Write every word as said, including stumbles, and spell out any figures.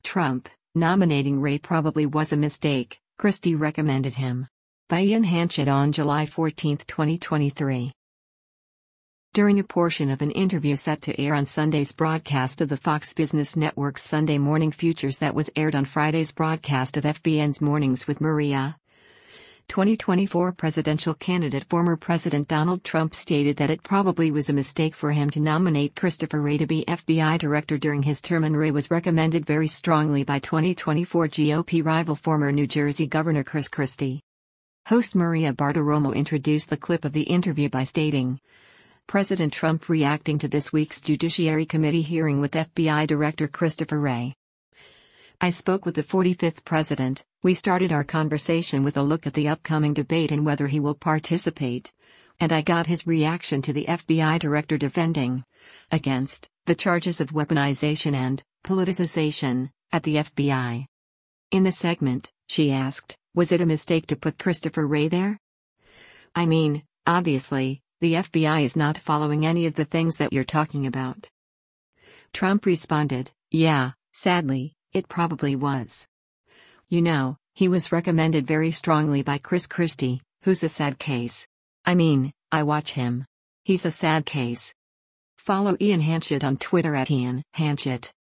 Trump, nominating Wray probably was a mistake, Christie recommended him. By Ian Hanchett on July fourteenth, twenty twenty-three. During a portion of an interview set to air on Sunday's broadcast of the Fox Business Network's Sunday Morning Futures that was aired on Friday's broadcast of F B N's Mornings with Maria, twenty twenty-four presidential candidate former President Donald Trump stated that it probably was a mistake for him to nominate Christopher Wray to be F B I director during his term, and Wray was recommended very strongly by twenty twenty-four G O P rival former New Jersey Governor Chris Christie. Host Maria Bartiromo introduced the clip of the interview by stating, President Trump reacting to this week's Judiciary Committee hearing with F B I Director Christopher Wray. I spoke with the forty-fifth president. We started our conversation with a look at the upcoming debate and whether he will participate. And I got his reaction to the F B I director defending against the charges of weaponization and politicization at the F B I. In the segment, she asked, was it a mistake to put Christopher Wray there? I mean, obviously, the F B I is not following any of the things that you're talking about. Trump responded, yeah, sadly, it probably was. You know, he was recommended very strongly by Chris Christie, who's a sad case. I mean, I watch him. He's a sad case. Follow Ian Hanchett on Twitter at Ian Hanchett.